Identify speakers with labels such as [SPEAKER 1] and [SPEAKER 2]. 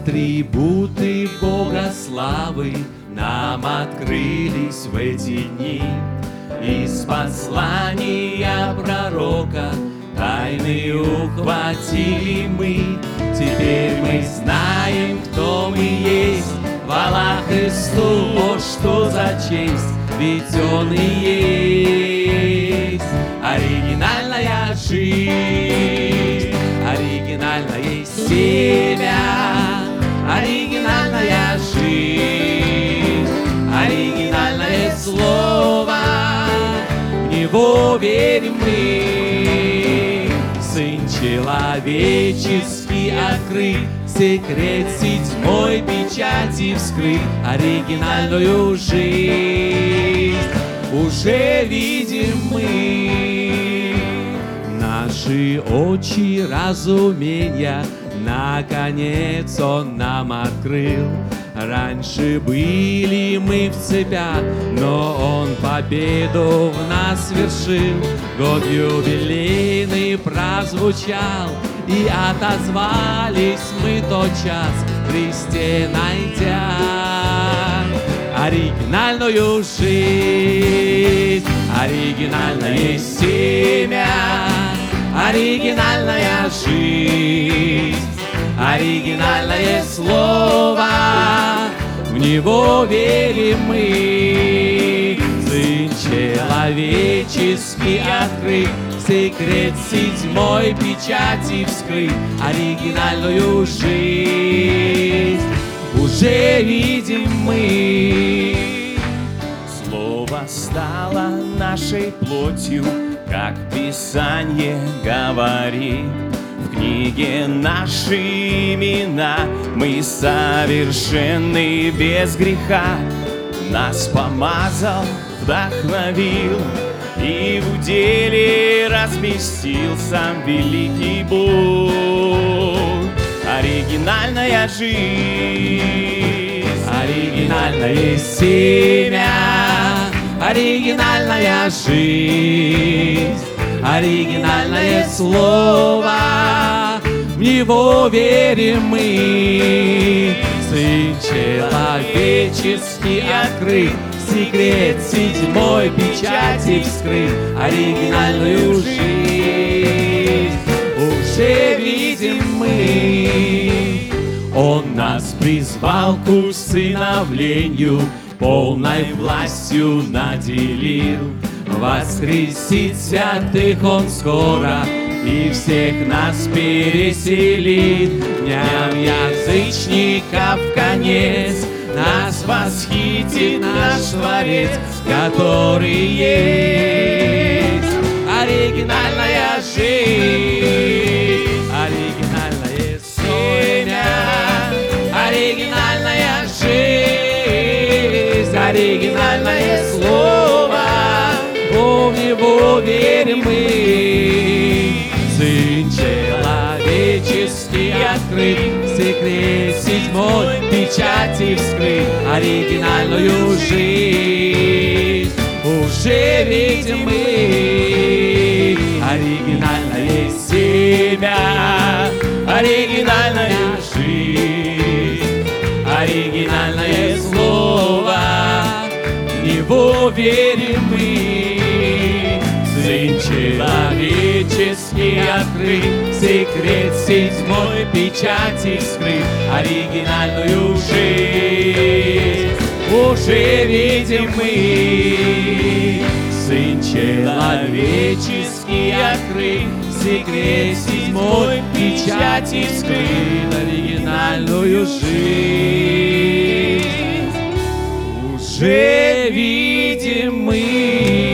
[SPEAKER 1] Атрибуты Бога славы нам открылись в эти дни. Из послания пророка тайны ухватили мы. Теперь мы знаем, кто мы есть. Хвала Христу, о, что за честь, ведь Он и есть оригинальная жизнь, оригинальное семя, оригинальная жизнь, оригинальное слово, в Него верим мы. Сын человеческий открыт, секрет седьмой печати вскрыт, оригинальную жизнь уже видим мы. Наши очи разумения наконец Он нам открыл. Раньше были мы в цепях, но Он победу в нас свершил. Год юбилейный прозвучал, и отозвались мы тотчас, в Христе найдя оригинальную жизнь, оригинальное семя, оригинальная жизнь, оригинальное слово, в Него верим мы. Сын человеческий открыт, секрет седьмой печати вскрыт, оригинальную жизнь уже видим мы.
[SPEAKER 2] Слово стало нашей плотью, как Писание говорит. В книге наши имена, мы совершенны без греха. Нас помазал, вдохновил, и в деле разместил сам великий Бог. Оригинальная жизнь,
[SPEAKER 1] оригинальное семя, оригинальная жизнь, оригинальное слово, в Него верим мы. Сын человеческий открыт, секрет седьмой печати вскрыт, оригинальную жизнь уже видим мы. Он нас призвал к усыновлению, полной властью наделил. Воскресит святых Он скоро, и всех нас переселит. Дням язычников конец, нас восхитит наш Творец, который есть оригинальная жизнь, оригинальное семя, оригинальная жизнь, оригинальное слово, в Него верим мы. Сын человеческий открыт, секрет седьмой печати вскрыт, оригинальную жизнь уже видим мы. Оригинальное семя, оригинальная жизнь, оригинальное слово, в Него верим мы. Сын человеческий открыт, секрет седьмой печати вскрыт, оригинальную жизнь уже видим мы. Сын человеческий открыт, секрет седьмой печати вскрыт, оригинальную жизнь уже видим мы.